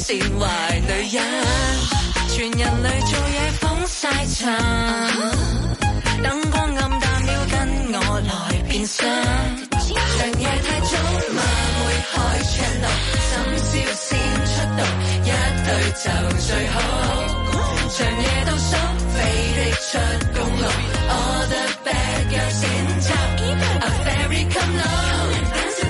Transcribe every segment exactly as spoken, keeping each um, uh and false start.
變壞女人，全人類做嘢風晒塵，燈光暗淡要跟我來變身，長夜太早晚會開 channel， 深宵先出動，一對就最好，長夜到宿飛的出公路 ，All the bad girls in town，A fairy come low。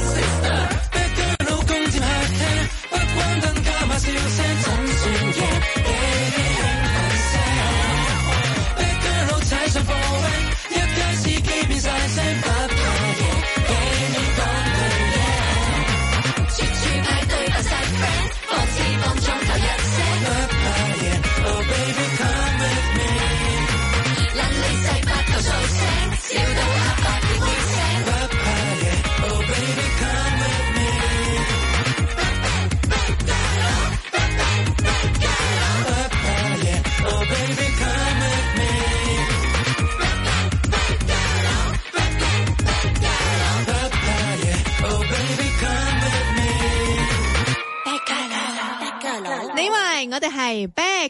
笑聲怎算夜，俾你興奮聲。Bad girl 踩上貨位，一街司機變晒聲，不怕夜，俾你講句嘢。處處派對扮晒 friend， 放肆放縱頭一聲。不怕夜 ，Oh baby come with me。撚你細發頭數聲，笑到阿爸要叫聲。不怕夜 ，Oh baby come with me。 你話我哋係 Bad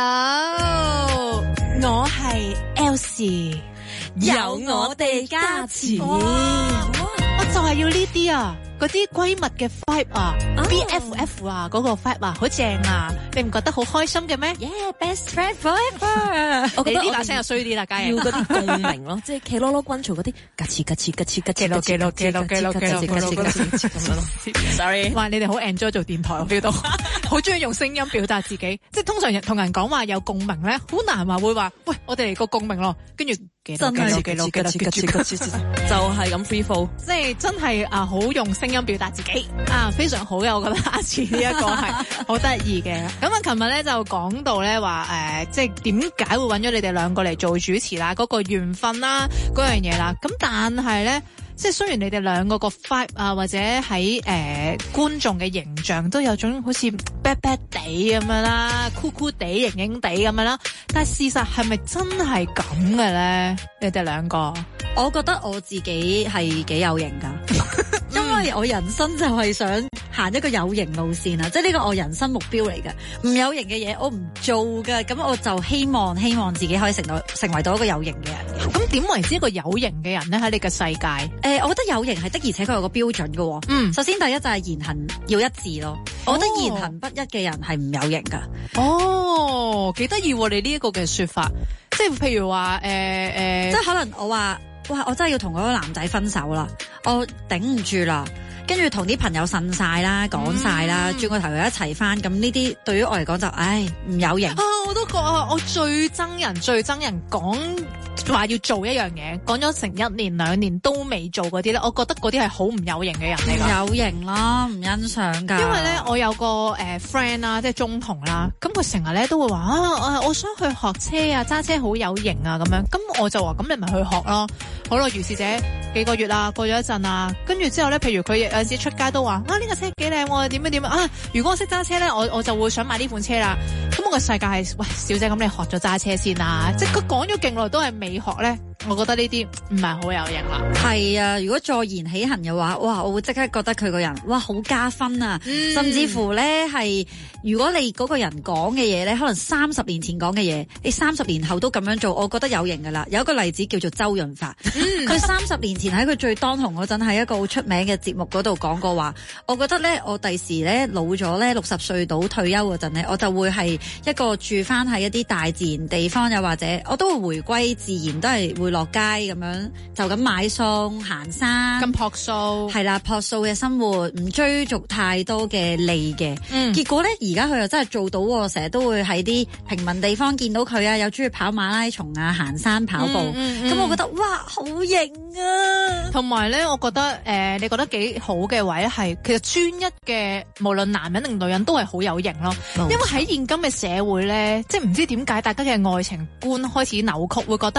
Girl，我係 Elsie， 有我哋加持， 我就係要呢啲啊！嗰啲閨蜜嘅 vibe 啊、oh. ，B F F 啊，嗰、那個 vibe 啊，好正啊！你唔覺得好開心嘅咩 ？Yeah, best friend forever。我覺得呢把聲又衰啲啦，家人要嗰啲共鳴咯，即係企囉囉軍曹嗰啲，格次格次格次格次格次格次格次格次格次格次格次咁樣咯。Sorry， 哇！你哋好 enjoy 做電台，我 feel 到，好中意用聲音表達自己。即係通常同人講話有共鳴咧，好難話會話，喂，我哋嚟個共鳴咯，跟住。 真係就係咁 free fall， 即係真係啊，好用聲音表達自己啊，非常好嘅，我覺得阿次呢一個係好得意嘅。咁啊，琴日咧就講到咧話誒，即係點解會揾咗你哋兩個嚟做主持啦，嗰個緣分啦，嗰樣嘢啦。咁但係咧。即係雖然你哋兩個個 vibe 啊，或者喺誒、呃、觀眾嘅形象都有種好似 bad bad 地咁樣啦，酷酷地、型型地咁樣啦，但係事實係咪真係咁嘅咧？你哋兩個， 我覺得我自己係幾有型噶，因為我人生就係想行一個有型路線啊，即係呢個我人生目標嚟嘅。唔有型嘅嘢我唔做噶，咁我就希望希望自己可以成到成為到一個有型嘅人。 咁點為之一個有型嘅人咧？喺你嘅世界？ 誒、呃，我覺得有型係的，而且佢有個標準嘅。嗯，首先第一就係言行要一致咯。哦、我覺得言行不一嘅人係唔有型噶。 哦，幾得意喎！你呢一個嘅說法，即係譬如話誒誒， 即係可能我話，哇，我真係要同嗰個男仔分手啦，我頂唔住啦。跟住同啲朋友呻晒啦，講晒啦，轉個頭又一齊翻，咁呢啲對於我嚟講就，唉，唔有型。 啊，我都覺啊，我最憎人，最憎人講話要做一樣嘢，講咗成一年兩年都未做嗰啲咧，我覺得嗰啲係好唔有型嘅人嚟㗎。 有型啦，唔欣賞㗎。 因為咧，我有個誒 friend 啦，即係中同啦，咁佢成日咧都會話啊，我想去學車啊，揸車好有型啊咁樣。咁我就話，咁你咪去學咯。好啦，如是者幾個月啦，過咗一陣啊，跟住之後咧，譬如佢有陣時出街都話啊，呢個車幾靚喎，點樣點樣啊！如果我識揸車咧，我我就會想買呢款車啦。咁我個世界係，喂，小姐，咁你學咗揸車先啦。即係佢講咗勁耐都係未學咧，我覺得呢啲唔係好有型啦。 係啊，如果坐言起行嘅話，哇，我會即刻覺得佢個人哇好加分啊！嗯、甚至乎咧係，如果你嗰個人講嘅嘢咧，可能三十年前講嘅嘢，你三十年後都咁樣做，我覺得有型噶啦。有一個例子叫做周潤發，佢三十年前喺佢最當紅嗰陣，喺一個好出名嘅節目嗰度講過話，我覺得咧，我第時咧老咗咧，六十歲到退休嗰陣咧，我就會係一個住翻喺一啲大自然地方，又或者我都會回歸自然，都係會落街咁樣，就咁買餸行山， 咁樸素係啦，樸素嘅生活，唔追逐太多嘅利嘅。嗯，結果咧，而家佢又真係做到，成日都會喺啲平民地方見到佢啊，又中意跑馬拉松啊，行山跑步。咁、嗯嗯嗯、我覺得哇，好型啊！ 同埋咧，我覺得誒、呃，你覺得幾好嘅位係，其實專一嘅，無論男人定女人都係好有型咯。因為喺現今嘅社會咧，即係唔知點解大家嘅愛情觀開始扭曲，會覺得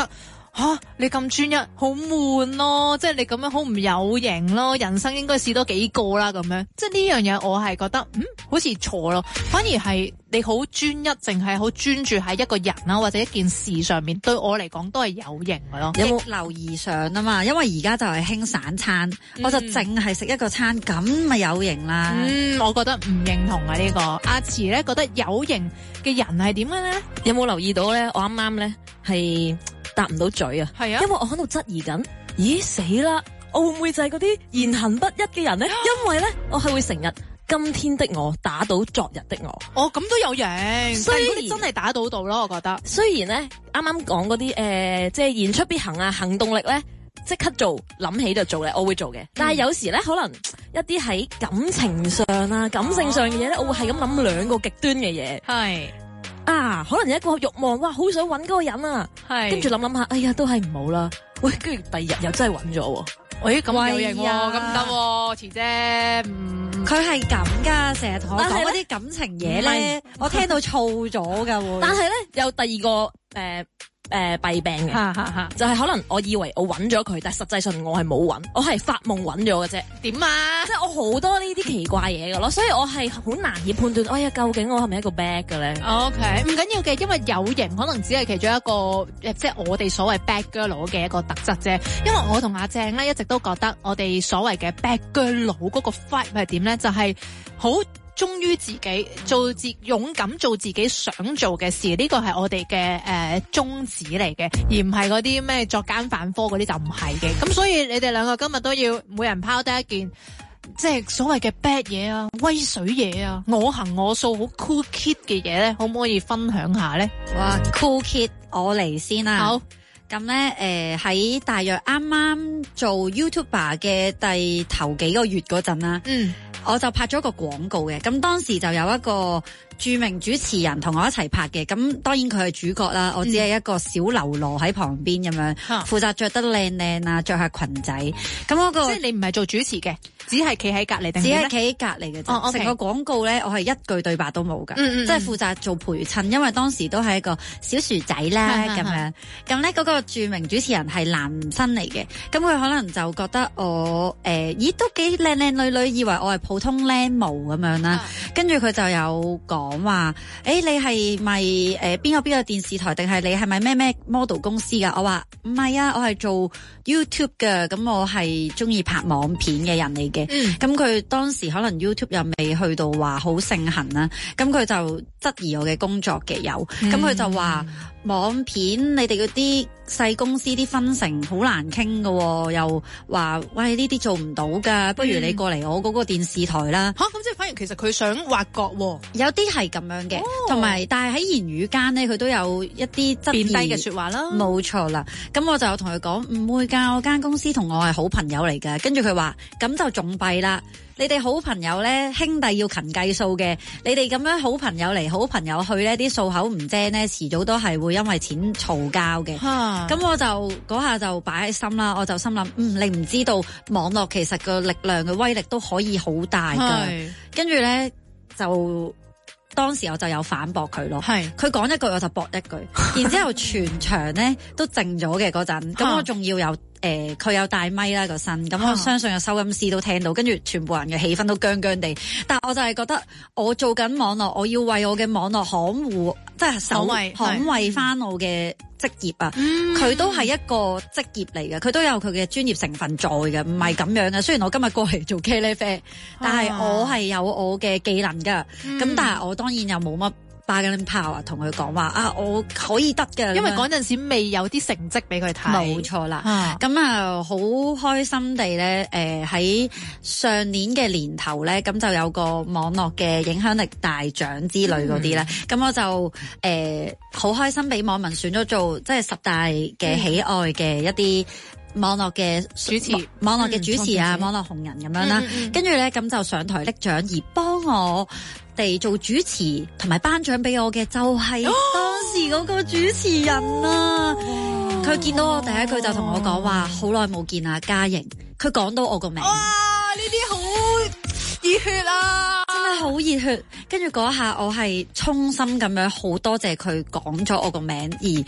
吓你咁專一，好悶咯，即係你咁樣好唔有型咯，人生應該試多幾個啦咁樣，即係呢樣嘢我係覺得嗯好似錯咯，反而係你好專一，淨係好專注喺一個人啦或者一件事上面，對我嚟講都係有型嘅咯。 有冇流而上啊嘛？因為而家就係興散餐，嗯、我就淨係食一個餐，咁咪有型啦。 嗯，我覺得唔認同啊呢、呢個。阿慈咧覺得有型嘅人係點嘅咧？ 有冇留意到咧？我啱啱咧係答唔到嘴啊！係啊，因為我喺度質疑緊，咦死啦！我會唔會就係嗰啲言行不一嘅人咧？因為咧，我係會成日今天的我打倒昨日的我。 哦，咁都有型，所以你真係打倒到咯，我覺得。 雖然咧，啱啱講嗰啲誒，即係言出必行啊，行動力咧，即刻做，諗起就做咧，我會做嘅。但係有時咧，可能一啲喺感情上啊、感性上嘅嘢咧，我會係咁諗兩個極端嘅嘢。係。啊，可能有一個慾望，哇，好想搵嗰個人啊，係，跟住諗諗下，哎呀，都係唔好啦。喂，跟住第二日又真係搵咗，喂，咁有型喎，咁唔得，慈姐，嗯，佢係咁噶，成日同我講嗰啲感情嘢咧，我聽到燥咗噶喎。但係咧，有第二個誒。呃誒、呃，弊病嘅，就係可能我以為我揾咗佢，但係實際上我係冇揾，我係發夢揾咗嘅啫。點啊？即係我好多呢啲奇怪嘢嘅咯，所以我係好難以判斷，哎呀，究竟我係咪一個 bad 嘅咧 ？OK，唔緊要嘅，因為有型可能只係其中一個，即係我哋所謂 bad girl 嘅一個特質啫。因為我同阿鄭咧一直都覺得我哋所謂嘅 bad girl 嗰個 vibe 係點咧，就係好忠於自己，做自勇敢做自己想做嘅事，呢個係我哋嘅誒宗旨嚟嘅，而唔係嗰啲咩作奸犯科嗰啲就唔係嘅。咁所以你哋兩個今日都要每人拋低一件，即係所謂嘅 bad 嘢啊、威水嘢啊、我行我素好 cool kid 嘅嘢咧，可唔可以分享下咧？哇 cool kid，我嚟先啦。好。咁咧，誒喺、呃、大約啱啱做 YouTuber 嘅第頭幾個月嗰陣啦，嗯，我就拍咗個廣告嘅。咁當時就有一個著名主持人同我一齊拍嘅。咁當然佢係主角啦，我只係一個小流羅喺旁邊咁樣，嗯、負責着得靚靚啊，着下裙仔。咁嗰、嗰個即係你唔係做主持嘅，只係企喺隔離定係咩？只係企喺隔離嘅啫。成、哦 okay. 個廣告咧，我係一句對白都冇㗎，嗯嗯嗯，即係負責做陪襯，因為當時都係一個小薯仔啦咁樣。咁咧嗰個著名主持人係男生嚟嘅，咁佢可能就覺得我誒、呃，咦都幾靚靚女女，以為我係普通靚模咁樣啦。跟住佢就有講話，誒、欸、你係咪誒邊個邊個電視台，定係你係咪咩咩 model 公司噶？我話唔係啊，我係做 YouTube 嘅，咁我係中意拍網片嘅人嚟嘅。咁、嗯、佢當時可能 YouTube 又未去到話好盛行啦，咁佢就質疑我嘅工作嘅有，咁佢就話。網片你哋嗰啲細公司啲分成好難傾㗎，又話喂呢啲做唔到噶，不如你過嚟我嗰個電視台啦。吓、嗯，咁即係反而其實佢想挖角，有啲係咁樣嘅，同、哦、埋但係喺言語間咧，佢都有一啲質疑嘅說話啦。冇錯啦，咁我就有同佢講唔會噶，我間公司同我係好朋友嚟噶。跟住佢話咁就仲弊啦。你哋好朋友咧，兄弟要勤計數嘅。你哋咁樣好朋友嚟，好朋友去咧，啲數口唔正咧，遲早都係會因為錢嘈交嘅。咁、啊、我就嗰下就擺喺心啦，我就心諗，嗯，你唔知道網絡其實個力量嘅威力都可以好大噶。跟住咧就當時我就有反駁佢咯。係佢講一句我就駁一句，然之後全場咧都靜咗嘅嗰陣，咁我仲要有。誒，佢、呃、有帶咪啦個身，咁我相信有收音師都聽到，跟住全部人嘅氣氛都僵僵地。但係我就係覺得，我做緊網絡，我要為我嘅網絡捍護，即係守衛捍衛翻我嘅職業啊！佢、嗯、都係一個職業嚟嘅，佢都有佢嘅專業成分在嘅，唔係咁樣嘅。雖然我今日過嚟做茄喱啡，但係我係有我嘅技能噶。咁、嗯、但係我當然又冇乜。bargaining power 同佢講話啊，我可以得嘅，因為嗰陣時未有啲成績俾佢睇。冇錯啦，咁啊好開心地咧，誒、呃、喺上年嘅年頭咧，咁就有個網絡嘅影響力大獎之類嗰啲咧，咁、嗯、我就誒好、呃、開心俾網民選咗做即係十大嘅喜愛嘅一啲。網絡嘅主持，網絡嘅主持啊，嗯、網絡紅人咁樣啦，跟住咧咁就上台拎獎，而幫我哋做主持同埋頒獎俾我嘅就係當時嗰個主持人啊！佢、哦、見到我第一句就同我講話，好耐冇見啊，嘉瑩。佢講到我個名，哇！呢啲好熱血啊！真係好熱血。跟住嗰下我係衷心咁樣好多謝佢講咗我個名，而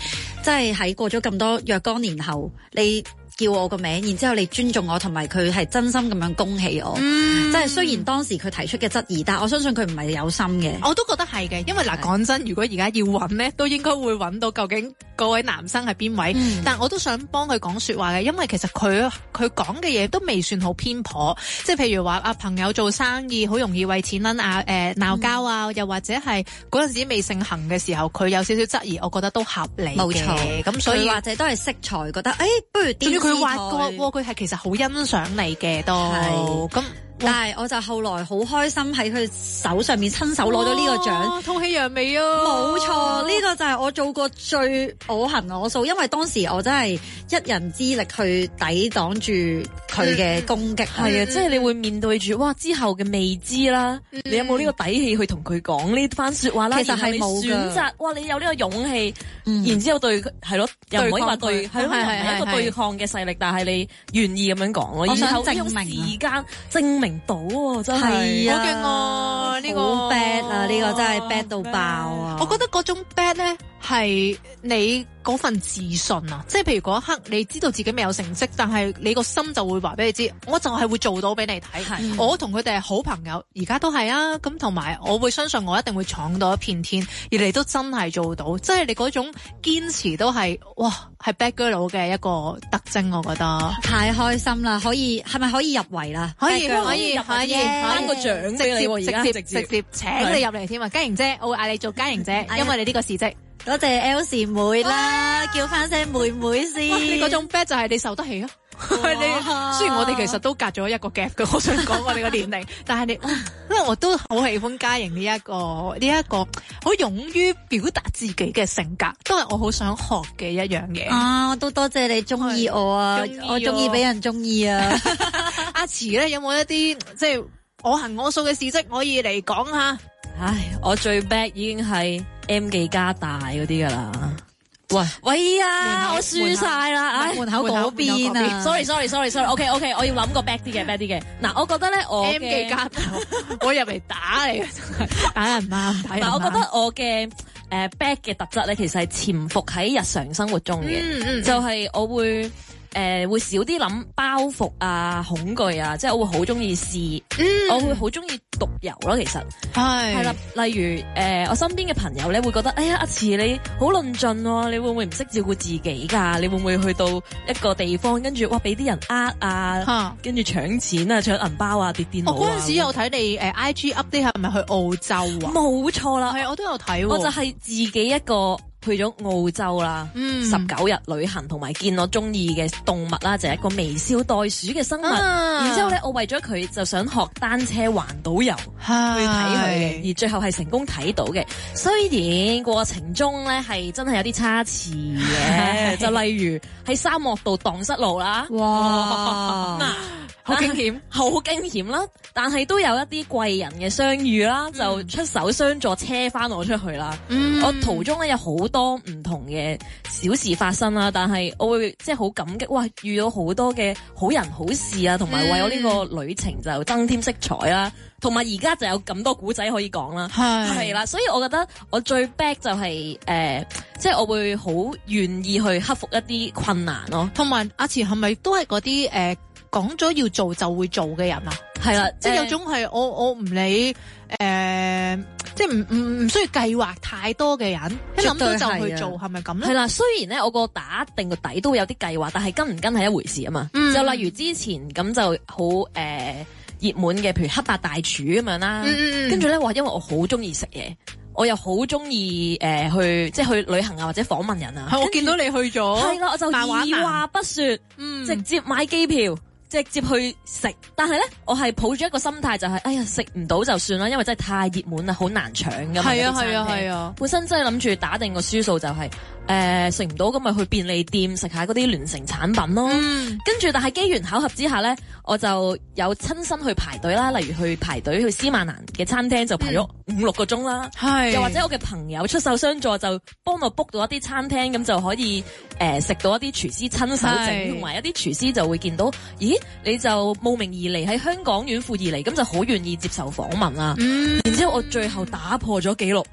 即係喺過咗咁多若干年後，你叫我個名，然之後你尊重我，同埋佢係真心咁樣恭喜我。嗯，即係雖然當時佢提出嘅質疑，但係我相信佢唔係有心嘅。 我都覺得係嘅，因為嗱講真，如果而家要揾咧，都應該會揾到究竟嗰位男生係邊位。嗯、但我都想幫佢講說話嘅，因為其實佢佢講嘅嘢都未算好偏頗。即係譬如話啊，朋友做生意好容易為錢撚啊誒鬧交啊，又或者係嗰陣時未盛行嘅時候，佢有少少質疑，我覺得都合理嘅。 冇錯， 咁所以或者都係識才，覺得誒、欸，不如電視台。佢挖角喎， 佢係其實好欣賞你嘅都。咁。 但係我就後來好開心喺佢手上面親手攞咗呢個獎， 吐氣揚眉啊！ 冇錯，呢、呢個就係我做過最我行我素，因為當時我真係一人之力去抵擋住佢嘅攻擊。係、 嗯、啊，即係你會面對住哇之後嘅未知啦、嗯，你有冇呢個底氣去同佢講呢番說話啦？ 其實係冇嘅。 選擇哇，你有呢個勇氣、嗯，然之後對係咯，又唔可以話對，係咯，係一個對抗嘅勢力，但係你願意咁樣講咯。 我想證明時間證明到喎，真係好勁啊！呢、呢個 bad 啊，呢、呢個真係 bad 到爆啊！ 我覺得嗰種 bad 咧係你嗰份自信啊，即係譬如嗰一刻你知道自己未有成績，但係你個心就會話俾你知，我就係會做到俾你睇。我同佢哋係好朋友，而家都係啊。咁同埋我會相信我一定會闖到一片天，而你都真係做到，即係你嗰種堅持都係哇，係 bad girl 嘅一個特徵，我覺得太開心啦！可以係咪可以入圍啦？ 可以可以可以頒個獎俾你喎，而家直接直接請你入嚟添啊！嘉瑩姐，我會嗌你做嘉瑩姐，因為你呢個事蹟。 多謝 Elsie 妹啦，叫翻聲妹妹先。 你嗰種 bad 就係你受得起啊！你雖然我哋其實都隔咗一個 gap 嘅，我想講我哋個年齡，但係你，因為我都好喜歡嘉瑩呢一個呢一個好勇於表達自己嘅性格，都係我好想學嘅一樣嘢。 啊，都多謝你中意我啊，我中意俾人中意啊。 阿慈咧有冇一啲即係我行我素嘅事蹟可以嚟講下？ 唉，我最 bad 已經係 M 記加大嗰啲噶啦。喂喂啊！我輸晒啦！唉，門口嗰邊啊 ！sorry sorry sorry sorry，OK OK， 我要諗個 back 啲嘅 back 啲嘅。嗱，我覺得咧我 M 記加大，我入嚟打你，打人啊！打人。 嗱，我覺得我嘅誒 back 嘅特質咧，其實係潛伏喺日常生活中嘅、嗯嗯，就係、是、我會。誒、呃，會少啲諗包袱啊、恐懼啊，即係我會好中意試，我會好中意獨遊咯。其實係係啦，例如誒、呃，我身邊嘅朋友咧會覺得，哎呀，阿慈你好論盡喎，你會唔會唔識照顧自己噶？你會唔會去到一個地方，跟住哇俾啲人呃啊，跟住搶錢啊、搶銀包啊、跌電腦啊？我嗰陣時有睇你誒 I G update 係咪去澳洲啊？冇錯啦，係我都有睇，我就係自己一個。去咗澳洲啦，十九日旅行，同埋見我中意嘅動物啦，就係、是、一個微笑袋鼠嘅生物。啊、然之後咧，我為咗佢就想學單車環島遊去睇佢嘅，而最後係成功睇到嘅。雖然過程中咧係真係有啲差池嘅，就例如喺沙漠度蕩失路啦，哇！嗱。好驚險，好驚險啦！但係都有一啲貴人嘅相遇啦、嗯，就出手相助，車翻我出去啦、嗯。我途中咧有好多唔同嘅小事發生啦，但係我會即係好感激，哇！遇到好多嘅好人好事啊，同埋為我呢個旅程就增添色彩啦。同埋而家就有咁多古仔可以講啦，係啦，所以我覺得我最 back 就係、是、誒、呃，即係我會好願意去克服一啲困難咯。同埋阿慈係咪都係嗰啲誒？呃講咗要做就會做嘅人啊，係啦，即係有種係我我唔理誒、呃，即係唔唔唔需要計劃太多嘅人，一諗到就去做，係咪咁咧？係啦，雖然咧我個打定個底都會有啲計劃，但係跟唔跟係一回事啊嘛、嗯。就例如之前咁就好誒熱門嘅，譬如黑白大廚咁樣啦，跟住咧話因為我好中意食嘢，我又好中意誒去即係去旅行啊或者訪問人啊。係我見到你去咗，係啦，我就二話不說，嗯，直接買機票。直接去食，但係咧，我係抱住一個心態就係、是，哎呀，食唔到就算啦，因為真係太熱門啦，好難搶㗎嘛。係啊，係啊，係啊。本身真係諗住打定個輸數就係、是，誒食唔到咁咪去便利店食下嗰啲聯成產品咯。嗯、跟住，但係機緣巧合之下咧，我就有親身去排隊啦，例如去排隊去斯萬蘭嘅餐廳就排咗五六個鐘啦。係、嗯。又或者我嘅朋友出手相助，就幫我 book 到一啲餐廳，咁就可以誒食、呃、到一啲廚師親手整，同埋一啲廚師就會見到，咦？你就慕名而嚟喺香港遠赴而嚟，咁就好願意接受訪問啦。嗯，然之後我最後打破咗紀錄，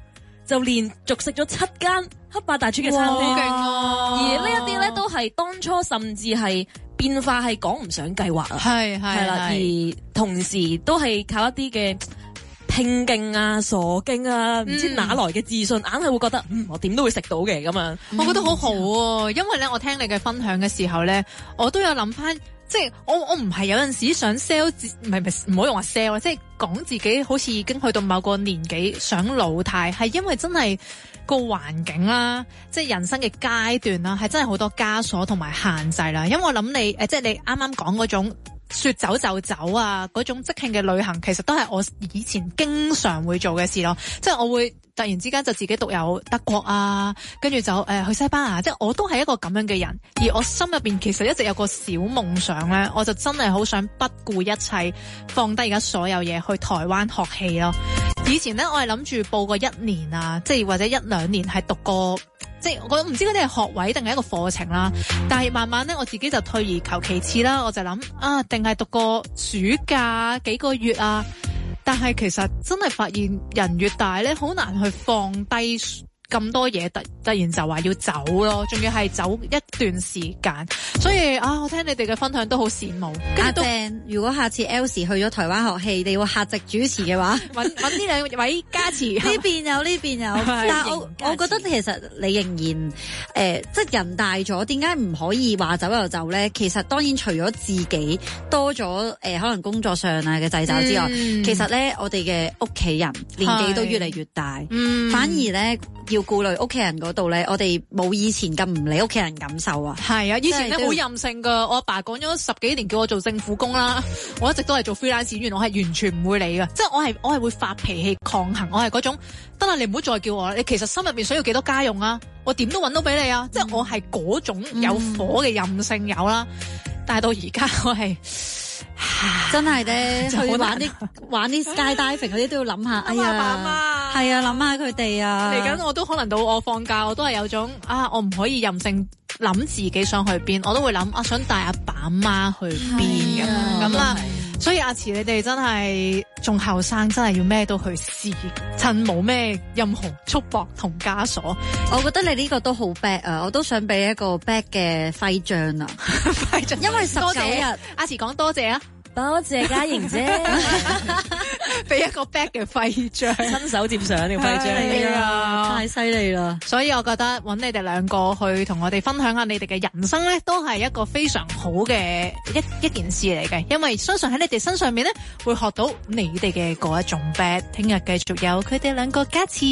就連續食咗七間黑白大廚嘅餐廳， 好勁啊！ 而呢一啲咧都係當初甚至係變化係講唔上計劃啊， 係係係啦，而同時都係靠一啲嘅拼勁啊、傻勁啊，唔知哪來嘅自信，硬係會覺得嗯我點都會食到嘅咁樣。 我覺得好好喎，因為咧我聽你嘅分享嘅時候咧，我都有諗翻。即係我我唔係有陣時想 sell，唔係唔係唔好用話 sell，即係講自己好似已經去到某個年紀想老態，係因為真係個環境啦，即係人生嘅階段啦，係真係好多枷鎖同埋限制啦。因為我諗你誒，即係你啱啱講嗰種說走就走啊，嗰種即興嘅旅行，其實都係我以前經常會做嘅事咯。即係我會突然之間就自己獨遊德國啊，跟住就誒、呃、去西班牙，即係我都係一個咁樣嘅人。而我心入邊其實一直有個小夢想咧，我就真係好想不顧一切，放低而家所有嘢去台灣學戲咯。以前咧我係諗住報個一年啊，即係或者一兩年係讀個。即係我唔知嗰啲係學位定係一個課程啦，但係慢慢咧我自己就退而求其次啦，我就諗啊，定係讀個暑假幾個月啊，但係其實真係發現人越大咧，好難去放低咁多嘢，突突然就話要走咯，仲要係走一段時間，所以啊，我聽你哋嘅分享都好羨慕。 阿鄭，如果下次 Elsie 去咗台灣學戲，你要客席主持嘅話， 揾揾呢兩位加持， 呢邊有呢邊有，但係我我覺得其實你仍然誒、呃，即係人大咗，點解唔可以話走就走咧？其實當然除咗自己多咗誒、呃，可能工作上啊嘅掣肘之外，嗯、其實咧我哋嘅屋企人年紀都越嚟越大，嗯、反而咧要顧慮屋企人嗰度咧，我哋冇以前咁唔理屋企人感受啊。 係啊，以前咧好任性噶，我阿爸講咗十幾年叫我做政府工啦，我一直都係做 freelance 演員，我係完全唔會理噶，即係我係我係會發脾氣抗衡，我係嗰種得啦，你唔好再叫我啦，你其實心入邊想要幾多家用啊，我點都搵到俾你啊，嗯、即係我係嗰種有火嘅任性友啦，嗯、但係到而家我係。 真係咧，去玩啲玩啲 skydiving 嗰啲都要諗下，哎呀，係啊，諗下佢哋啊。嚟緊我都可能到我放假，我都係有種啊，我唔可以任性諗自己想去邊，我都會諗啊，想帶阿爸阿媽去邊咁咁啦。所以阿慈你哋真係仲後生，真係要咩都去試，趁冇咩任何束縛同枷鎖。 我覺得你呢個都好 back 啊，我都想俾一個 back 嘅徽章啊， 徽章， 因為十九日， 阿慈講多謝啊。 多謝嘉瑩姐， 俾一個 back 嘅徽章， 親手接上呢個徽章， 係啊， 太犀利啦！ 所以我覺得揾你哋兩個去同我哋分享下你哋嘅人生咧，都係一個非常好嘅一一件事嚟嘅，因為相信喺你哋身上面咧，會學到你哋嘅嗰一種 back。聽日繼續有佢哋兩個加持。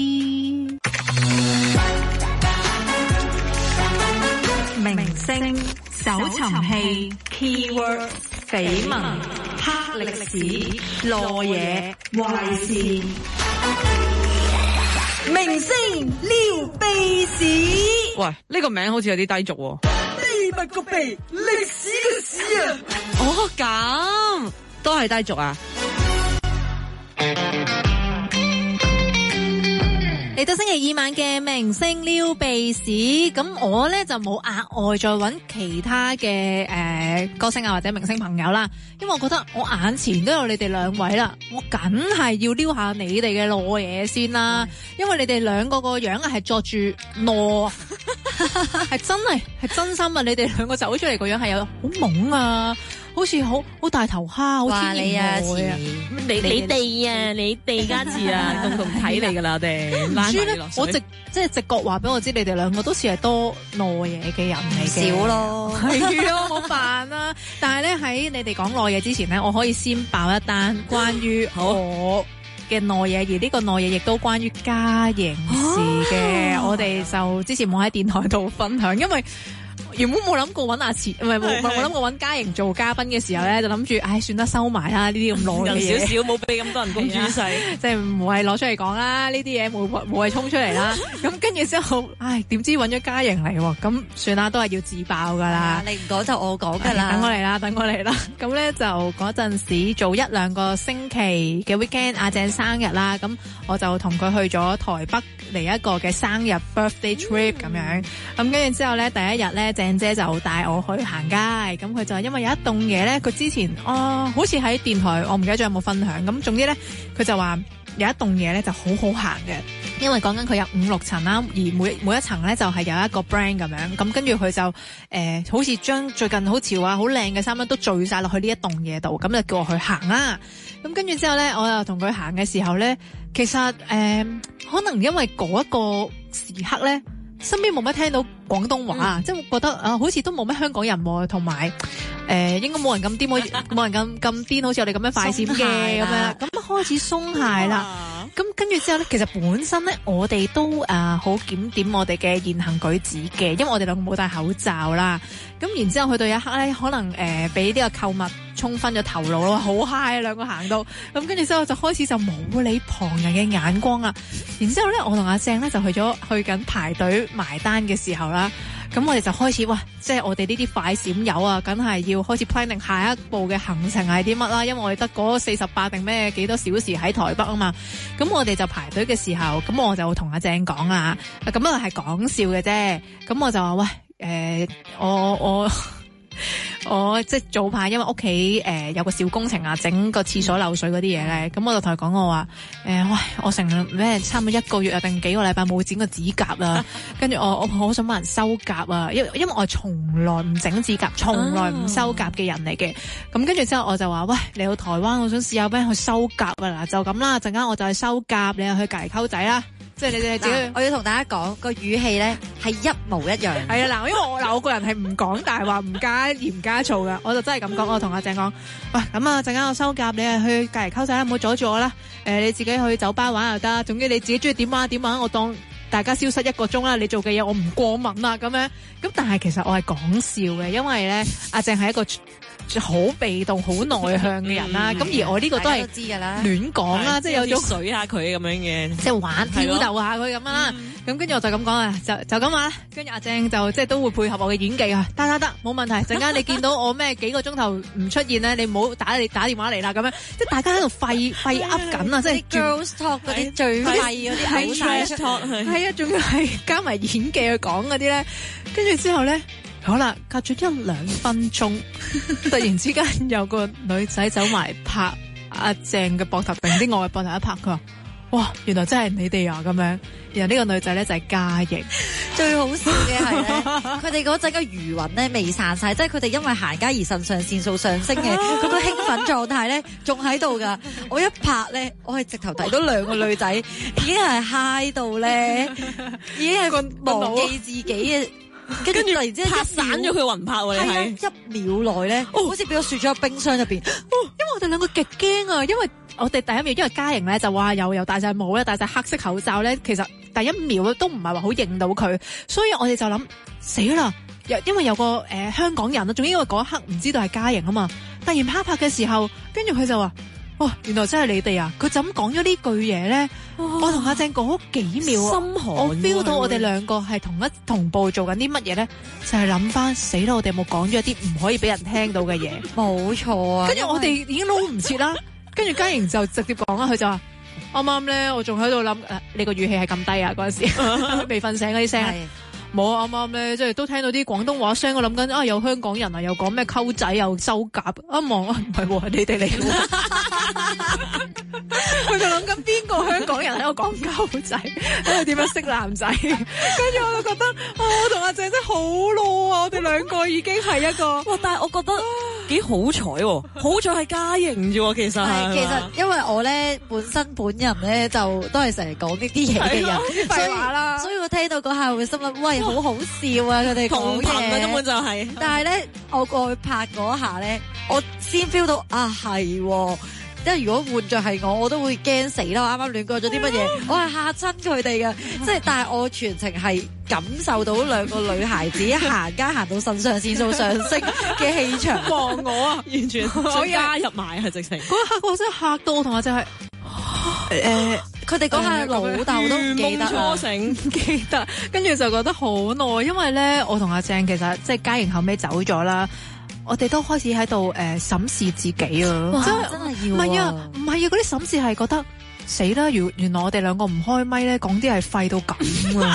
明星搜尋器 keyword。緋聞、黑歷史、落嘢、壞事，明星撩鼻屎。 喂，呢、這個名好似有啲低俗喎。 秘密個秘，歷史嘅史啊！ 哦，咁都係低俗啊！ 嚟到星期二晚嘅明星撩鼻屎，咁我咧就冇額外再揾其他嘅誒、呃、歌星啊或者明星朋友啦，因為我覺得我眼前都有你哋兩位啦，我梗係要撩下你哋嘅裸嘢先啦，因為你哋兩個個樣啊係作住裸，係真係係真心啊！你哋兩個走出嚟個樣係有好懵啊！好似好好大頭蝦，好天然啊！ 你你哋啊，你哋家字啊，共同睇嚟噶啦，我哋。 唔知咧，我直即係直覺話俾我知，你哋兩個都似係多內嘢嘅人嚟嘅。 少咯， 係啊，好煩啊！但係咧喺你哋講內嘢之前咧，我可以先爆一單關於我嘅內嘢，而呢個內嘢亦都關於嘉瑩事嘅。啊、我哋就之前冇喺電台度分享，因為。原本冇諗過揾阿慈，唔係冇冇諗過揾嘉瑩做嘉賓嘅時候咧，就諗住，唉，算得收埋啦，呢啲咁耐嘅嘢， 少少冇俾咁多人公諸世， 即係唔係攞出嚟講啦，呢啲嘢冇冇係衝出嚟啦。咁跟住之後，唉，點知揾咗嘉瑩嚟喎？咁算啦，都係要自爆噶啦。 你唔講就我講噶啦， 等我嚟啦，等我嚟啦。咁咧就嗰陣時做一兩個星期嘅 weekend，阿鄭生日啦，咁我就同佢去咗台北嚟一個嘅生日 birthday trip 咁樣。咁跟住之後咧，第一日咧，鄭鄭姐就帶我去行街，咁佢就係因為有一棟嘢咧，佢之前哦好似喺電台，我唔記得咗有冇分享。咁總之咧，佢就話有一棟嘢咧就好好行嘅，因為講緊佢有五六層啦，而每每一層咧就係有一個 brand 咁樣，咁跟住佢就誒、呃、好似將最近好潮啊、好靚嘅衫咧都聚晒落去呢一棟嘢度，咁就叫我去行啦。咁跟住之後咧，我又同佢行嘅時候咧，其實誒、呃、可能因為嗰一個時刻咧，身邊冇乜聽到廣東話，嗯、即係覺得啊、呃，好似都冇乜香港人喎，同埋誒應該冇人咁癲，冇人咁咁癲，好似我哋咁樣快閃嘅咁樣，咁開始鬆懈啦。咁跟住之後咧，其實本身咧，我哋都誒好檢點我哋嘅言行舉止嘅，因為我哋兩個冇戴口罩啦。咁然之後去到一刻咧，可能誒俾呢個購物沖昏咗頭腦咯，好 high 兩個行到。咁跟住之後就開始就冇理旁人嘅眼光啦。然之後咧，我同阿鄭咧就去咗去緊排隊埋單嘅時候啦。咁我哋就開始哇，即係我哋呢啲快閃友啊，梗係要開始 planning 下一步嘅行程係啲乜啦。因為我哋得嗰四十八定咩幾多小時喺台北啊嘛。咁我哋就排隊嘅時候，咁我就同阿鄭講啦，咁啊係講笑嘅啫。咁我就話喂，誒、呃，我我。我即係早排，因為屋企誒有個小工程啊，整個廁所漏水嗰啲嘢咧，咁我就同佢講我話誒，喂，我成咩差唔多一個月啊，定幾個禮拜冇剪過指甲啊，跟住我我好想幫人修甲啊，因因為我係從來唔整指甲，從來唔修甲嘅人嚟嘅，咁跟住之後我就話喂，你去台灣，我想試下俾人去修甲啊，嗱就咁啦，陣間我就去修甲，你又去隔籬溝仔啦。即係你哋自己， 我要同大家講個語氣咧係一模一樣。 係啊，嗱，因為我嗱我個人係唔講大話，唔加鹽加醋噶，我就真係咁講。我同阿鄭講，喂，咁啊，陣間我收夾，你係去隔籬溝仔，唔好阻住我啦。誒、呃，你自己去酒吧玩又得，總之你自己中意點玩點玩，我當大家消失一個鐘啦。你做嘅嘢我唔過問啦，咁樣。咁但係其實我係講笑嘅，因為咧阿鄭係一個好被動、好內向嘅人啦，咁、嗯、而我呢個都係知㗎啦，亂講啦，即係有種水下佢咁樣嘅， 即係玩挑逗下佢咁啦。咁跟住我就咁講啊，就就咁話。跟住阿鄭就即係都會配合我嘅演技啊，得得得，冇問題。陣間你見到我咩幾個鐘頭唔出現咧，你唔好打你打電話嚟啦，咁樣即係大家喺度廢廢噏緊啊，即係 girls talk 嗰啲最廢嗰啲口晒出， 係啊，仲要係加埋演技去講嗰啲咧，跟住之後咧。好啦，隔咗一兩分鐘，突然之間有個女仔走埋拍阿鄭嘅膊頭，定啲我嘅膊頭一拍，佢話：哇，原來真係你哋啊咁樣。然後呢個女仔咧就係嘉瑩， 最好笑嘅係咧，佢哋嗰陣嘅餘韻咧未散晒，即係佢哋因為行街而腎上腺素上升嘅嗰個興奮狀態咧，仲喺度噶。我一拍咧，我係直頭睇到兩個女仔已經係 high 到咧，已經係個忘記自己嘅。跟住突然之間拍散咗佢魂魄喎，你係一秒內咧，好似俾我雪咗喺冰箱入邊。 哦，因為我哋兩個極驚啊，因為我哋第一秒因為嘉瑩咧就話又又戴晒帽咧，戴晒黑色口罩咧，其實第一秒都唔係話好認到佢，所以我哋就諗死啦，因為有個誒、呃、香港人啊，仲因為嗰一刻唔知道係嘉瑩啊嘛，突然拍拍嘅時候，跟住佢就話。哇！原來真係你哋啊！佢就咁講咗呢句嘢咧，我同阿鄭嗰幾秒， 心寒， 我 feel 到我哋兩個係同一同步做緊啲乜嘢咧，就係諗翻死啦！我哋有冇講咗一啲唔可以俾人聽到嘅嘢？ 冇錯啊！ 跟住我哋已經撈唔切啦，跟住嘉瑩就直接講啦，佢就話啱啱咧，我仲喺度諗誒，你個語氣係咁低啊！嗰陣時未瞓醒嗰啲聲。冇啊！啱啱咧，即係都聽到啲廣東話聲，我諗緊啊，有香港人啊，又講咩溝仔又收甲，一望啊，唔係喎，你哋嚟嘅。佢就諗緊邊個香港人喺度講溝仔，喺度點樣識男仔？跟住我就覺得，啊、我同阿鄭真係好囉啊！我哋兩個已經係一個， 哇！但係我覺得幾好彩喎，好彩係嘉瑩啫喎，其實係。 其實因為我咧本身本人咧就都係成日講呢啲嘢嘅人， 廢話啦。 所以我聽到嗰下會心諗，喂，好好笑啊！佢哋講嘢啊，根本就係、是。 但係咧，我過去拍嗰下咧，我先 feel 到啊，係。即係如果換着係我，我都會驚死啦！我啱啱亂講咗啲乜嘢，我係嚇親佢哋嘅。即係，但係我全程係感受到兩個女孩子行街行到腎上腺素上升嘅氣場。 望我啊， 完全我加入埋係直情。 嗰一刻我真係嚇到，同我就係、是、誒， 佢哋講下老豆都唔記得初醒， 唔記得，跟住就覺得好耐，因為咧，我同阿鄭其實即係嘉瑩後尾走咗啦。我哋都開始喺度誒審視自己啊！ 哇真係真係要唔係啊，唔係啊！嗰啲審視係覺得死啦！原原來我哋兩個唔開咪咧，講啲係廢到咁啊！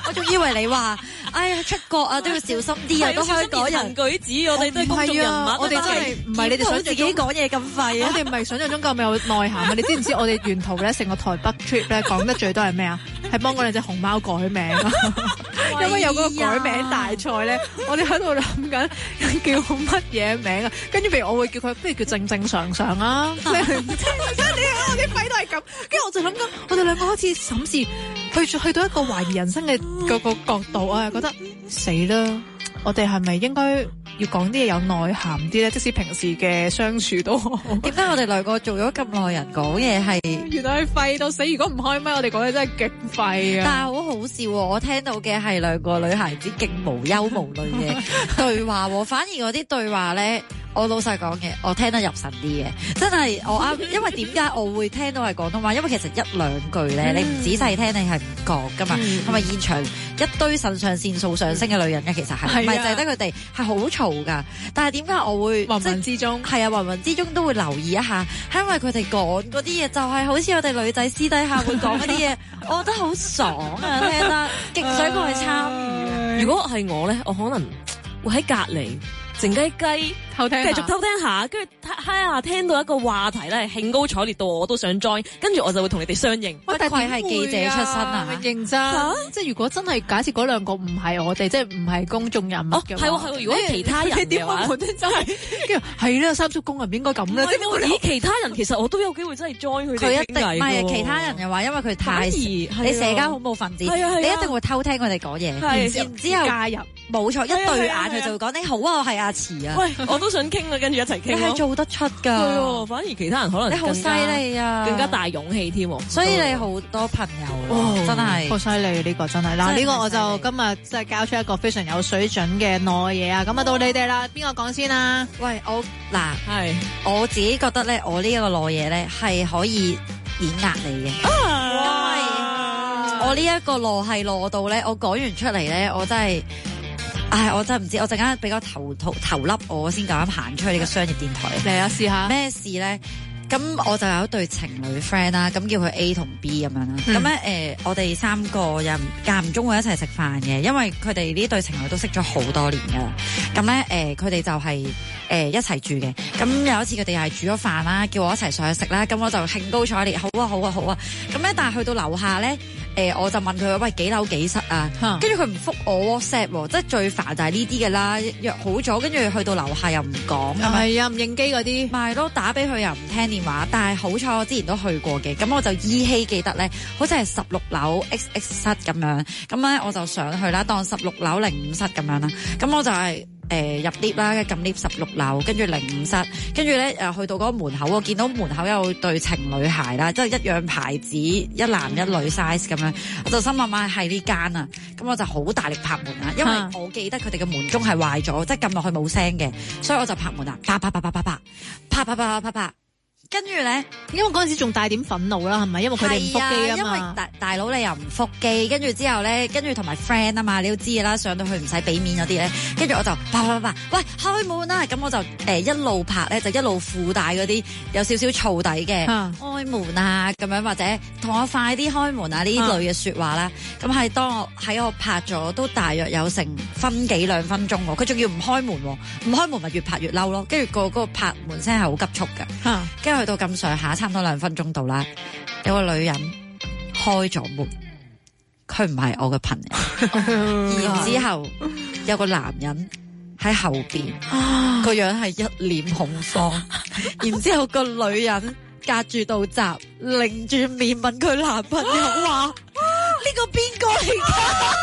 我仲以為你話，哎呀出國啊都要小心啲啊，都香港人舉止，我哋都係公眾人物， 我哋真係唔係你哋想自己講嘢咁廢啊！ 我哋唔係想象中咁有內涵啊！你知唔知我哋沿途咧成個台北 trip 咧講得最多係咩啊？係幫嗰兩隻熊貓改名啊！因為有嗰個改名大賽咧，我哋喺度諗緊叫乜嘢名啊？跟住譬如我會叫佢，不如叫正正常常啊！你唔聽你啊！我啲肺都係咁，跟住我就諗緊，我哋兩個開始審視，去去到一個懷疑人生嘅嗰個角度，我係覺得死啦！我哋係咪應該要講啲嘢有內涵啲咧？即使平時嘅相處都好。 點解我哋兩個做咗咁耐人講嘢係？ 原來係廢到死！如果唔開咪，我哋講嘢真係極廢啊！ 但係好好笑喎，我聽到嘅係兩個女孩子勁無憂無慮嘅對話喎，反而嗰啲對話咧。我老實講嘅，我聽得入神啲嘅，真係我啱，因為點解我會聽到係廣東話？因為其實一兩句咧，你唔仔細聽，你係唔覺噶嘛。係咪現場一堆腎上腺素上升嘅女人嘅？其實係唔係就係得佢哋係好嘈㗎？但係點解我會芸芸之中係啊，芸芸之中都會留意一下，係因為佢哋講嗰啲嘢就係好似我哋女仔私底下會講嗰啲嘢，我覺得好爽啊，聽得勁想過去參與。 如果係我咧，我可能會喺隔離。靜雞雞偷聽， 繼續偷聽下，跟住睇下聽到一個話題咧，興高采烈到我都想 join，跟住我就會同你哋相應。 喂，但係係記者出身啊， 認真，啊、即係如果真係假設嗰兩個唔係我哋，即係唔係公眾人物嘅話， 係喎係喎，如果其他人嘅話， 真係，跟住係啦，三叔公唔應該咁啦。 咦，其他人其實我都有機會真係 join 佢哋。佢一定唔係其他人嘅話，因為佢太你社交恐怖分子，你一定會偷聽佢哋講嘢，然之後加入。 冇錯，一對眼佢就會講你好啊，我係阿慈啊。 喂，我都想傾啊，跟住一齊傾。 你係做得出㗎。 係喎，反而其他人可能你好犀利啊， 更加大勇氣添。 所以你好多朋友，真係好犀利呢個真係。嗱，呢個我就今日即係交出一個非常有水準嘅內嘢啊！咁啊到你哋啦，邊個講先啊？ 喂，我嗱係我自己覺得咧，我呢一個內嘢咧係可以碾壓你嘅，因為我呢一個內係內到咧，我講完出嚟咧，我真係。唉，我真係唔知，我陣間比較頭頭頭笠，我先夠膽行出去呢個商業電台嚟啊！試下咩事咧？咁我就有一對情侶 friend 啦，咁叫佢 A 同 B 咁樣啦。咁咧誒，我哋三個又間唔中會一齊食飯嘅，因為佢哋呢對情侶都識咗好多年噶啦。咁咧誒，佢、呃、哋就係、是、誒、呃、一齊住嘅。咁有一次佢哋又係煮咗飯啦，叫我一齊上去食啦。咁我就興高采烈，好啊好啊好啊。咁咧，但係去到樓下咧。誒、呃，我就問佢喂幾樓幾室啊？跟住佢唔覆我 WhatsApp 喎，即係最煩就係呢啲嘅啦。約好咗，跟住去到樓下又唔講， 係啊，唔應機嗰啲， 咪咯，打俾佢又唔聽電話。但係好彩我之前都去過嘅，咁我就依稀記得咧，好似係十六樓 X X 室咁樣。咁咧我就上去啦，當十六樓零五室咁樣啦。咁我就係、是。誒、呃、入 lift 啦，撳 lift 十六樓，跟住零五室，跟住咧誒去到嗰個門口，我見到門口有對情侶鞋啦，即係一樣牌子，一男一女 size 咁樣，我就心諗啊係呢間啊，咁我就好大力拍門啊，因為我記得佢哋嘅門鐘係壞咗，即係撳落去冇聲嘅，所以我就拍門啊，啪啪啪啪啪啪，啪啪啪啪啪啪。跟住咧， 因為嗰陣時仲帶點憤怒啦，係咪？因為佢哋唔覆機啊嘛。 因為大大佬你又唔覆機，跟住之後咧，跟住同埋 friend 啊嘛，你都知嘅啦，上到去唔使俾面嗰啲咧，跟住我就啪啪啪，喂開門啦！咁我就誒、呃、一路拍咧，就一路附帶嗰啲有少少燥底嘅、啊、開門啊咁樣，或者同我快啲開門啊呢類嘅説話啦。咁係、啊、當我喺我拍咗都大約有成分幾兩分鐘喎，佢仲要唔開門喎，唔開門咪越拍越嬲咯。跟住個嗰個拍門聲係好急促㗎，跟住、啊。去到咁上下，差唔多兩分鐘到啦。有個女人開咗門，佢唔係我嘅朋友。然之後有個男人喺後邊，個樣係一臉恐慌。然之後個女人隔住道閘，擰住面問佢男朋友話：呢個邊個嚟㗎？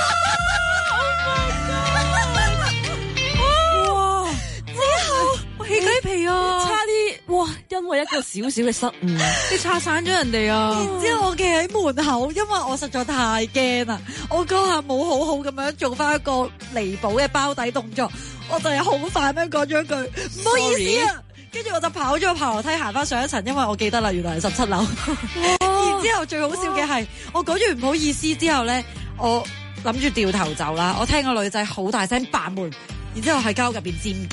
起雞皮啊！ 差啲哇，因為一個小小嘅失誤， 你拆散咗人哋啊！ 然之後我企喺門口，因為我實在太驚啦，我嗰下冇好好咁樣做翻一個彌補嘅包底動作，我就係好快咁樣講咗一句唔好意思啊，跟住我就跑咗個爬樓梯行翻上一層，因為我記得啦，原來係十七樓。然之後最好笑嘅係，我講完唔好意思之後咧，我諗住掉頭走啦，我聽個女仔好大聲扮門，然之後喺間屋入邊尖叫。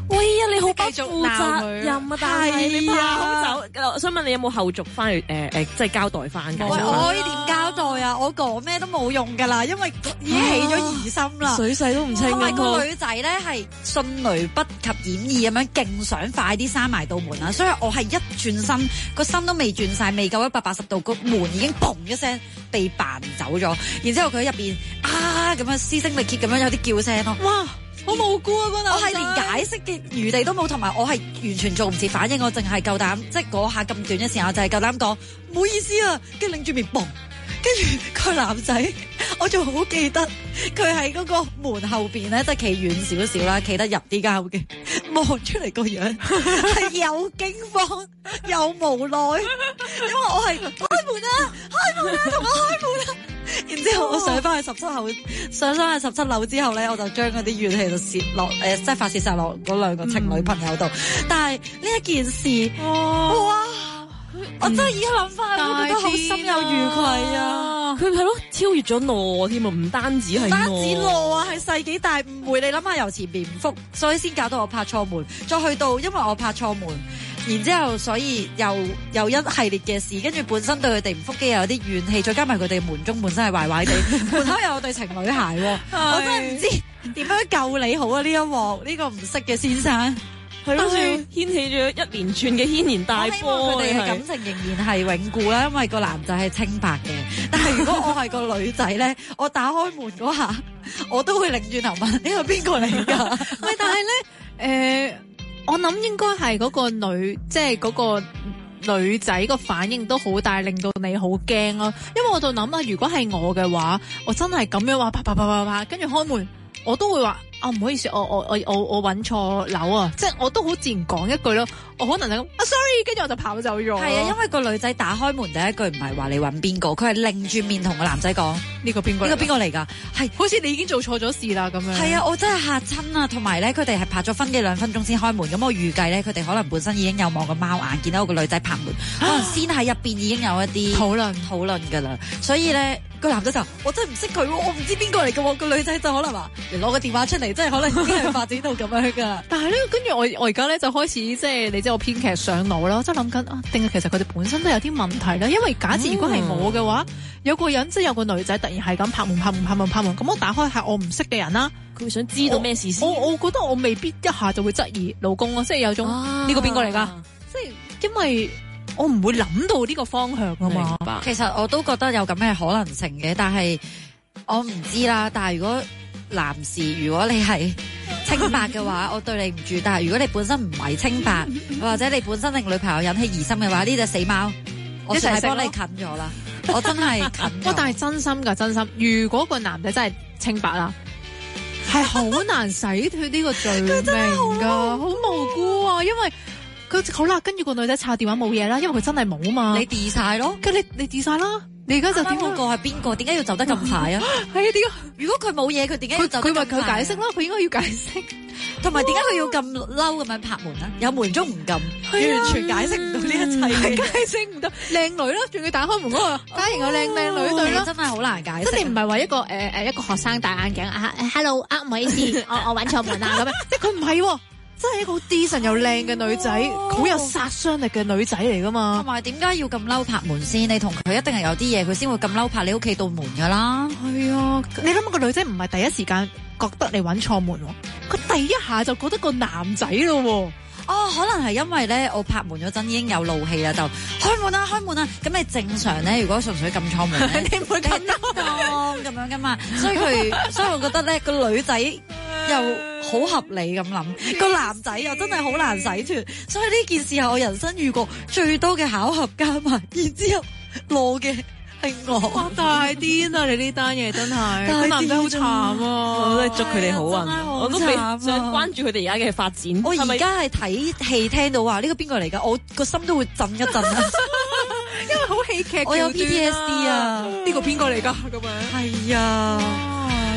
喂呀，你好不繼續負責鬧佢任啊！但係你跑走，我想問你有冇後續翻去誒誒，即係交代翻㗎？ 喂，我可以點交代啊？我講咩都冇用㗎啦，因為已經起咗疑心啦。 水勢都唔清同埋啊！ 個女仔咧係迅雷不及掩耳咁樣，勁想快啲閂埋道門啊！所以我係一轉身，個身都未轉晒，未夠一百八十度，個門已經砰一聲被扮走咗。然之後佢喺入邊啊咁樣嘶聲力竭咁樣有啲叫聲咯。 哇！好無辜啊！嗰男我係連解釋嘅餘地都冇，同埋我係完全做唔切反應，我淨係夠膽，即係嗰下咁短嘅時間，我就係夠膽講唔好意思啊，跟住擰住面嘣，跟住個男仔，我仲好記得佢喺嗰個門後邊咧，即係企遠少少啦，企得入啲間屋嘅，望出嚟個樣係又驚慌又無奈，因為我係開門啊，開門啊，同我開門啊！然之後我上翻去十七樓，上翻去十七樓之後咧，我就將嗰啲怨氣就泄落，誒、呃，即係發泄晒落嗰兩個情侶朋友度。嗯、但係呢一件事，哦、哇！嗯、我真係而家諗翻，我覺得好心有餘悸啊！ 佢係咯，超越咗懦添啊，唔單止係唔單止懦啊，係世紀大誤會。你諗下，由前面唔復，所以先搞到我拍錯門，再去到因為我拍錯門。然之後，所以又又一系列嘅事，跟住本身對佢哋唔覆機又有啲怨氣，再加埋佢哋門中本身係壞壞地，門口又有對情侶鞋，我真係唔知點樣救你好啊！呢一鑊呢個唔識嘅先生， 係咯，掀起咗一連串嘅軒然大波。 佢哋嘅感情仍然係永固啦，因為個男仔係清白嘅。但係如果我係個女仔咧，我打開門嗰下，我都會擰轉頭問呢個邊個嚟㗎？ 喂，但係咧，誒、呃。我諗應該係嗰個女，即係嗰個女仔個反應都好大，令到你好驚咯。因為我就諗啊，如果係我嘅話，我真係咁樣話啪啪啪啪啪，跟住開門，我都會話啊唔好意思，我我我我我揾錯樓啊，即係我都好自然講一句咯。我可能就咁啊 sorry，跟住我就跑走咗。 係啊，因為個女仔打開門第一句唔係話你揾邊個，佢係擰住面同個男仔講呢個邊個？ 呢個邊個嚟㗎？係好似你已經做錯咗事啦咁樣。 係啊，我真係嚇親啊！同埋咧，佢哋係拍咗分幾兩分鐘先開門，咁我預計咧，佢哋可能本身已經有望個貓眼，見到個女仔拍門，可能先喺入邊已經有一啲討論討論㗎啦。所以咧，個男仔就我真係唔識佢，我唔知邊個嚟㗎喎。個女仔就可能話你攞個電話出嚟，即係可能已經係發展到咁樣㗎。 但係咧，跟住我我而家咧就開始即係你知我編劇上腦啦，即係諗緊啊，定係其實佢哋本身都有啲問題啦。因為假設如果係我嘅話，嗯、有個人即係有個女仔突然係咁拍門拍門拍門拍門，咁我打開係我唔識嘅人啦， 佢會想知道咩事先。 我我，我覺得我未必一下就會質疑老公咯，即係有種呢、啊、個邊個嚟㗎？即係因為我唔會諗到呢個方向啊嘛。 白其實我都覺得有咁嘅可能性嘅，但係我唔知啦。但係如果男士，如果你係清白嘅話，我對你唔住。但係如果你本身唔係清白，或者你本身令女朋友引起疑心嘅話，呢隻死貓，我一齊幫你近咗啦。我真係近咗。 但係真心㗎，真心。如果個男仔真係清白啦，係好難洗脫呢個罪名㗎，好無辜啊！因為佢好啦，跟住個女仔插電話冇嘢啦，因為佢真係冇啊嘛。 你 delete 晒咯， 跟你你 delete 晒啦。你而家就點嗰個係邊個？點解要走得咁快啊？ 係啊，點解？ 如果佢冇嘢，佢點解要走得咁快？ 佢話佢解釋啦，佢應該要解釋。 同埋點解佢要咁嬲咁樣拍門啊？有門鐘唔撳，完全解釋唔到呢一切， 解釋唔到。靚女啦，仲要打開門嗰個家型有靚靚女對啦， 真係好難解釋。 即係你唔係話一個誒誒一個學生戴眼鏡啊，hello 啊，唔好意思，我我揾錯門啊咁樣，即係佢唔係。真係一個好 decent 又靚嘅女仔，好、oh. 有殺傷力嘅女仔嚟噶嘛？ 同埋點解要咁嬲拍門先？你同佢一定係有啲嘢，佢先會咁嬲拍你屋企道門噶啦。 係啊，你諗下個女仔唔係第一時間覺得你揾錯門，佢第一下就覺得個男仔咯。 哦，可能係因為咧，我拍門嗰陣已經有怒氣啦，就開門啊，開門啊！咁你正常咧，如果純粹撳錯門咧，你唔會咁嬲咁樣噶嘛。所以佢，所以我覺得咧，個女仔又好合理咁諗，個男仔又真係好難洗脫。所以呢件事係我人生遇過最多嘅巧合加埋，然之後攞嘅係我。 哇！大癲啊！你呢單嘢真係，個男仔好慘啊！ 我都係祝佢哋好運，我都未想關注佢哋而家嘅發展。 我而家係睇戲聽到話呢個邊個嚟㗎，我個心都會震一震啊！ 因為好戲劇， 我有 P T S D 啊！ 呢個邊個嚟㗎？咁樣係啊！呢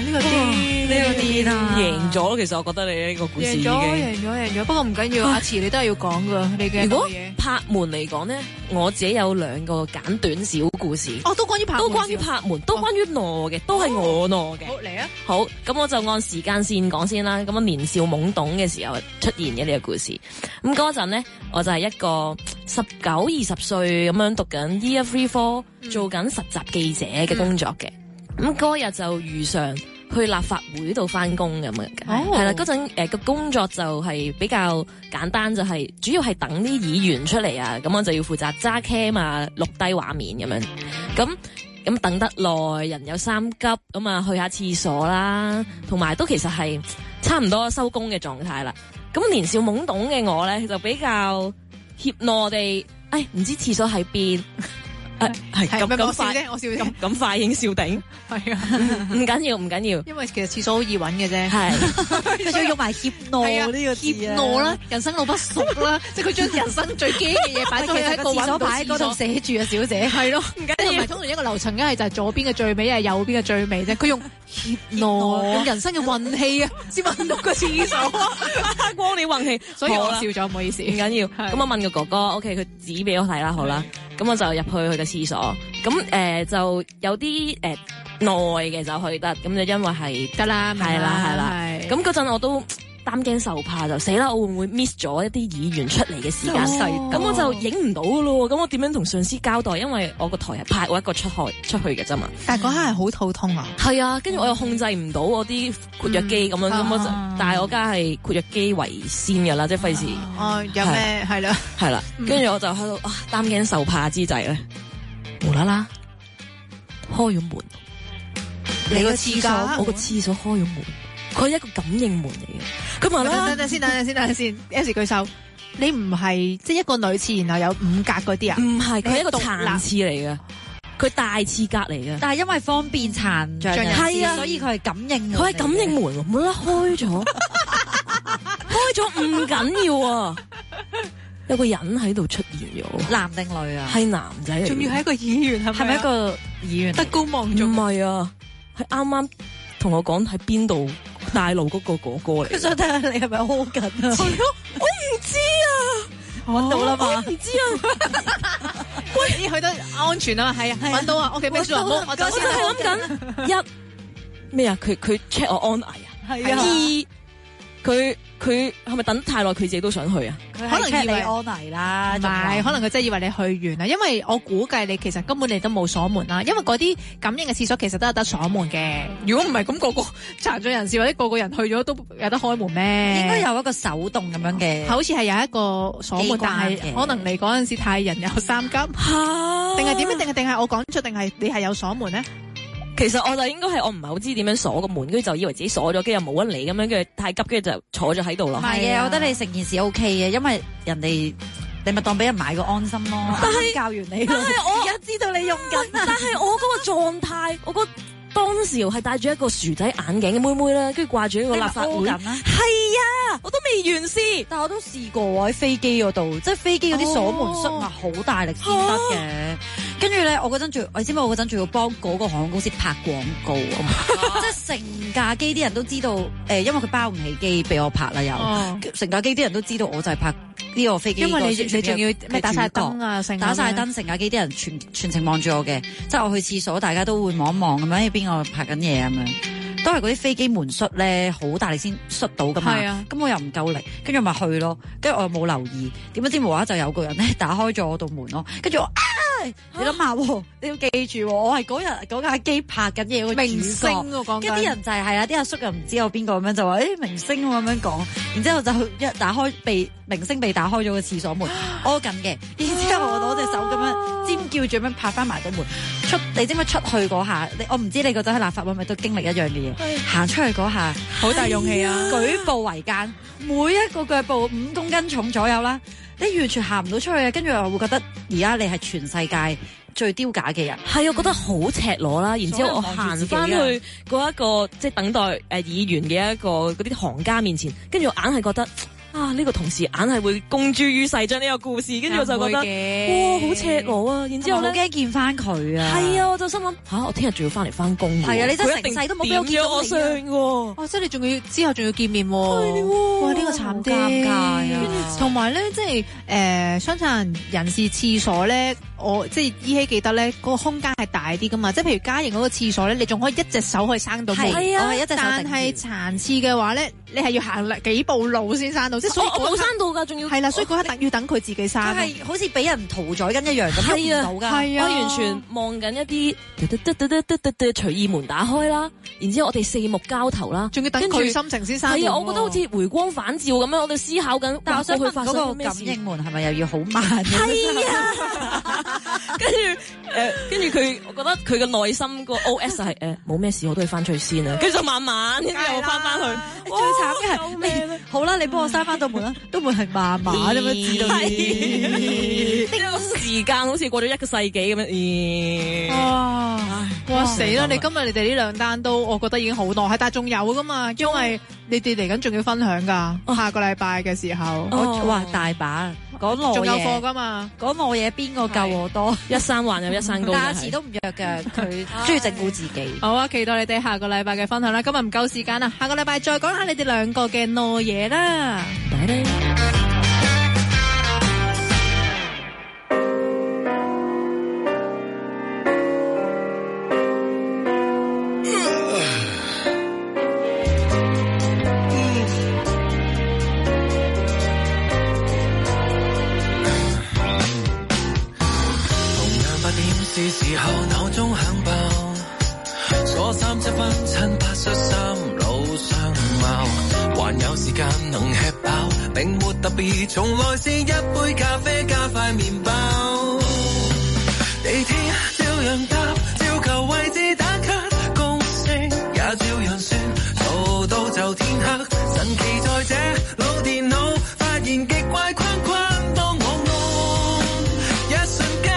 呢個癲， 呢個癲啊！ 贏咗，其實我覺得你呢個故事已經贏咗，贏咗，贏咗。不過唔緊要，阿慈你都係要講噶，你嘅如果嘢。 拍門嚟講咧，我自己有兩個簡短小故事， 哦，都關於拍門都關於拍門，都關於挪嘅，都係我挪嘅。 好嚟啊！ 好，咁我就按時間線講先啦。咁我年少懵懂嘅時候出現嘅呢個故事。咁嗰陣咧，我就係一個十九二十歲咁樣讀緊 Year Three Four，做緊實習記者嘅工作嘅。咁嗰日就如常去立法會度翻工咁樣嘅，係啦、oh.。嗰陣誒個工作就係比較簡單，就係、是、主要係等啲議員出嚟啊。咁我就要負責揸 cam 啊，錄低畫面咁樣。咁咁等得耐，人有三急，咁啊去下廁所啦，同埋都其實係差唔多收工嘅狀態啦。咁年少懵懂嘅我咧，就比較怯懦地，誒唔知廁所喺邊。誒係咁咁快啫，我笑啫， 咁咁快已經笑頂， 係啊， 唔緊要唔緊要， 因為其實廁所好易揾嘅啫， 係佢仲要用埋怯懦呢個字怯懦啦，人生路不熟啦，即係佢將人生最驚嘅嘢擺咗喺一個廁所牌嗰度寫住啊，小姐係咯，唔緊要，通常一個樓層一係就係左邊嘅最尾，一係右邊嘅最尾啫，佢用怯懦，用人生嘅運氣啊，先揾到個廁所， 光你運氣， 所以我笑咗，唔好意思， 唔緊要。咁我問個哥哥 ，OK， 佢指俾我睇啦，好啦。咁我就入去佢嘅廁所，咁誒、呃、就有啲誒耐嘅就去得，咁就因為係得啦， 係啦係啦，咁嗰陣我都擔驚受怕，就死啦！我會唔會 miss 咗一啲議員出嚟嘅時間？咁、哦、我就影唔到噶咯，咁我點樣同上司交代？因為我個台係派我一個出去出去嘅啫嘛。 但係嗰刻係好肚痛啊！ 係啊，跟住我又控制唔到我啲括約肌咁樣，咁、嗯、我就，啊、但係我家係括約肌為先噶啦，即係費事。 哦，有咩係啦？ 係啦，跟住我就喺度啊，擔驚受怕之際咧，無啦啦開咗門。 你個廁所， 我個廁所開咗門。佢係一個感應門嚟嘅，佢問啦， 等等先，等等先，等等先 ，S 舉手，你唔係即係一個女廁，然後有五格嗰啲啊？ 唔係，佢係一個殘廁嚟嘅，佢大廁格嚟嘅。 但係因為方便殘障人士，啊、所以佢係感應門， 佢係感應門，冇啦開咗，開咗唔緊要啊！有個人喺度出現咗， 男定女啊？ 係男仔嚟， 仲要係一個議員，係咪？ 係咪一個議員？ 德高望重？ 唔係啊，係啱啱同我講喺邊度。大陸嗰個哥哥嚟， 佢想睇下你係咪屙緊啊？ 係咯，我唔知啊， 揾到啦嘛？ 我唔知啊， 喂，去得安全啊嘛？係啊，揾到啊 ，OK，咩事啊？我就先係諗緊一咩啊？佢佢 check 我安危啊？ 係啊， 二佢佢係咪等得太耐？佢自己都想去啊？ 可能以為你安危啦， 唔係，可能佢真係以為你去完啦。因為我估計你其實根本你都冇鎖門啦。因為嗰啲感應嘅廁所其實都有得鎖門嘅。如果唔係咁，個個殘障人士或者個個人去咗都有得開門咩？ 應該有一個手動咁樣嘅， 好似係有一個鎖門，但係可能你嗰陣時太人有三急，定係點樣？定係定係我講錯？定係你係有鎖門咧？ 其實我就應該係我唔係好知點樣鎖個門，跟住就以為自己鎖咗，跟住又冇人嚟咁樣，跟住太急，跟住就坐咗喺度咯。 唔係嘅，我覺得你成件事 O K 嘅，因為人哋你咪當俾人買個安心咯。但係教完你，但係我而家知道你用緊， 但係我嗰個狀態，我個當時係戴住一個薯仔眼鏡嘅妹妹啦，跟住掛住一個立法會，係啊，我都未完事， 但我都試過喎喺飛機嗰度，即係飛機嗰啲鎖門塞啊，好大力先得嘅。跟住咧，我嗰陣仲，你知唔知我嗰陣仲要幫嗰個航空公司拍廣告啊嘛？即係成架機啲人都知道，誒、呃，因為佢包唔起機俾我拍啦，又成、哦、架機啲人都知道我就係拍呢個飛機。因為你你仲要咩打晒燈啊，打晒燈，成架機啲人全全程望住我嘅，即係我去廁所，大家都會望一望咁樣，喺邊個拍緊嘢咁樣。都係嗰啲飛機門摔咧，好大力先摔到噶嘛。係啊，咁我又唔夠力，跟住咪去咯。跟住我又冇留意，點不知無啦啦就有個人咧打開咗我道門咯。跟住我，啊、你諗下，你要記住，我係嗰日嗰架機拍緊嘢， 明星我講緊。跟啲人就係係啊，啲阿叔又唔知有邊個咁樣就話，誒、欸、明星咁樣講。然之後就一打開被明星被打開咗個廁所門，屙緊嘅。然之後我攞隻手咁樣尖叫住咁樣拍翻埋道門出。你知唔知出去嗰下？你我唔知你覺得喺立法會咪都經歷一樣嘅嘢。行出去嗰下， 好大勇氣啊！ 舉步維艱，每一個腳步五公斤重左右啦，你完全行唔到出去啊！跟住我會覺得，而家你係全世界最丟架嘅人。係，我覺得好赤裸啦。然之後我行翻去嗰一個即係等待誒議員嘅一個嗰啲行家面前，跟住我硬係覺得啊呢、這個同事硬係會公諸於世，將呢個故事，跟住我就覺得哇好赤裸啊！然之後咧， 好驚見翻佢啊！ 係啊，我就心諗吓、啊，我聽日仲要翻嚟翻工。係啊，你真係成世都冇俾我見到我相喎。 哇！即係你仲要之後仲要見面喎。 係哇！呢、這個慘啲， 尷尬啊！ 同埋咧，即係誒傷殘人士廁所咧，我即係依稀記得咧，嗰、那個空間係大啲噶嘛。即係譬如家營嗰個廁所咧，你仲可以一隻手可以閂到門。 係啊，我係一隻手。 但係殘廁嘅話咧，你係要行幾步路先閂到。即係所以我冇閂到㗎，仲要係啦，所以嗰刻等要等佢自己閂。 佢係好似俾人屠宰緊一樣咁，喐唔到㗎。 係啊， 我完全望緊一啲隨意門打開啦，然之後我哋四目交投啦， 仲要等佢心情先閂。 係啊，我覺得好似回光返照咁樣，我哋思考緊。 但我想問嗰個感應門係咪又要好慢？ 係啊，跟住誒，跟住佢，我覺得佢嘅內心個 O S 係誒冇咩事，我都要翻出去先啊。跟住就慢慢，跟住又翻翻去。 最慘嘅係，好啦，你幫我閂翻道門啦，道門係慢慢咁樣知道。 呢個時間好似過咗一個世紀咁樣。咦！ 哇！哇死啦！你今日你哋呢兩單都，我覺得已經好耐，係但係仲有噶嘛？因為你哋嚟緊仲要分享噶，下個禮拜嘅時候， 我哇大把講我嘢， 仲有課噶嘛？ 講我嘢邊個夠我多？ 一山還有一山高， 價錢都唔弱嘅，佢中意整蠱自己。 好啊，期待你哋下個禮拜嘅分享啦！今日唔夠時間啦，下個禮拜再講下你哋兩個嘅內嘢啦。 是時候鬧鐘響爆，錯三七分親八恤三老相貌，還有時間能吃飽，並沒特別，從來是一杯咖啡加塊麵包，地鐵照樣搭，照舊位置打卡，公式也照樣算，做到就天黑，神奇在這老電腦發現極怪框框，當我按一瞬間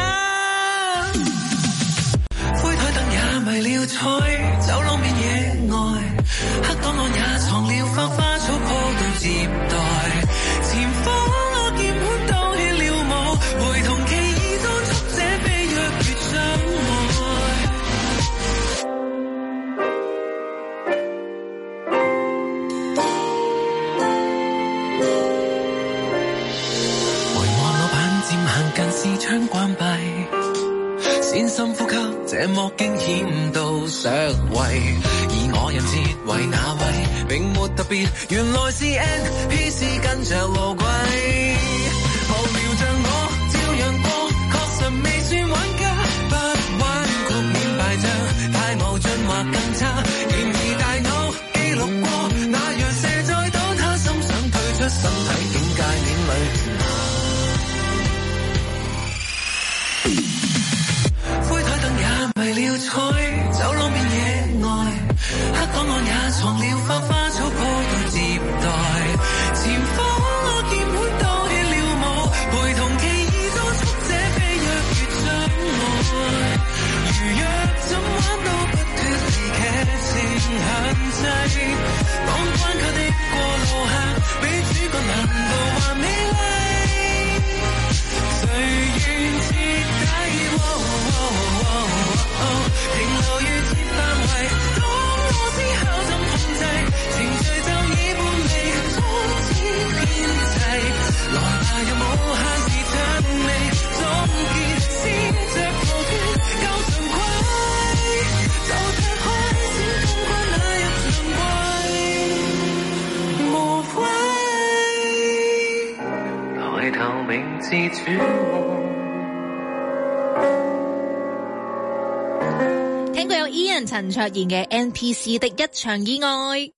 迷了彩，走廊邊野外，黑檔案也藏了花花草鋪到接待，前方我鍵盤兜起了舞，陪同奇異當速者飛躍越障礙，回望老闆漸行近視窗關閉，先深呼吸，這幕驚險到上位，而我人設為那位，並沒特別，原來是 N P C 跟着路軌，無聊像我照樣過，確實未算玩家，不玩局面敗仗，太無盡或更差，然而大腦記錄過，那樣射在倒塌，心想退出身體境界面裏。迷了彩，走廊邊野外，黑檔案也藏了花花草鋪到接待，前方我鍵盤兜起了舞，陪同奇異當速者飛躍越障礙，如若怎玩都不脫離劇情限制，當關卡的過路客比主角難度還美麗，誰願徹底？停留於此範圍，當我思考怎控制，程序就已半離，終止編輯，來吧有無限時間未總結，先着逃脫舊常規，就着開先通關那一場櫃，無謂抬頭明自轉望。 聽過有 Ian 陳卓賢嘅 N P C 的一場意外。